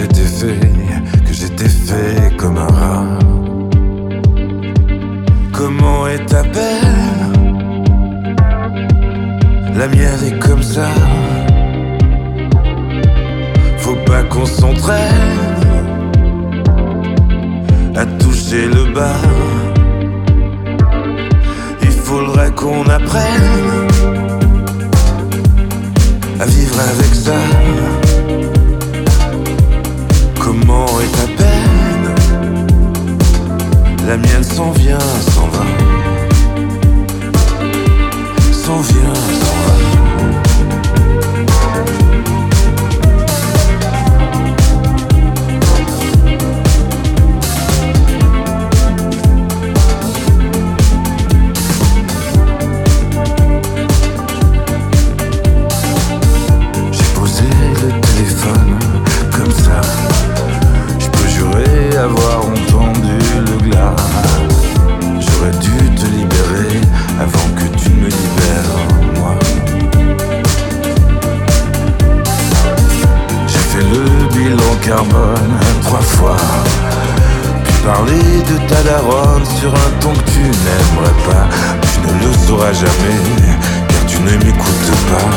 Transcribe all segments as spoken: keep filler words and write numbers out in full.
j'étais fait, que j'étais fait comme un rat. Comment est ta peine? La mienne est comme ça. Faut pas qu'on s'entraîne à toucher le bas. Il faudrait qu'on apprenne à vivre avec ça. Comment est ta peine? La mienne s'en vient, s'en va. S'en vient, s'en va. J'ai posé le téléphone comme ça. Je peux jurer avoir entendu le glas. J'aurais dû te libérer avant que tu me libères, moi. J'ai fait le bilan carbone trois fois, puis parler de ta daronne sur un ton que tu n'aimerais pas. Tu ne le sauras jamais, car tu ne m'écoutes pas.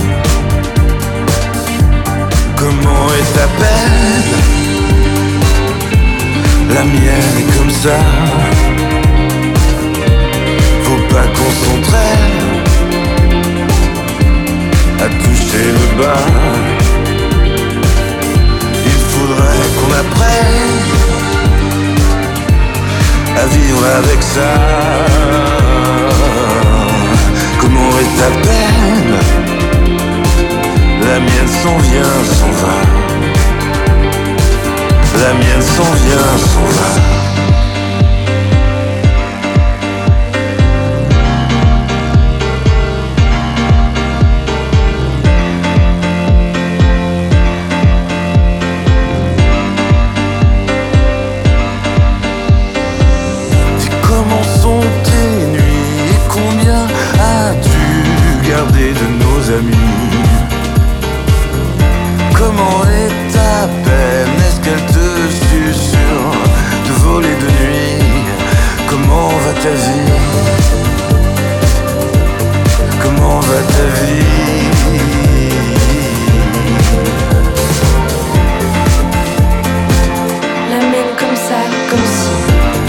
Comment est ta peine? La mienne est comme ça. Faut pas qu'on s'entraîne à toucher le bas. Il faudrait qu'on apprenne à vivre avec ça. Comment est ta peine? La mienne s'en vient, s'en va. La mienne s'en vient, s'en va. De nos amis. Comment est ta peine? Est-ce qu'elle te susurre de voler de nuit? Comment va ta vie? Comment va ta vie? La mienne comme ça, comme si.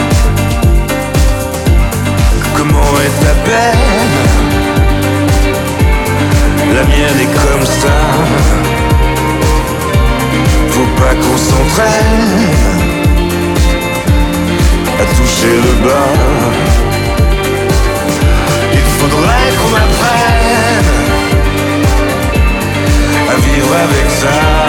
Comment est ta peine? La mienne est comme ça. Faut pas qu'on s'entraîne à toucher le bas. Il faudrait qu'on apprenne à vivre avec ça.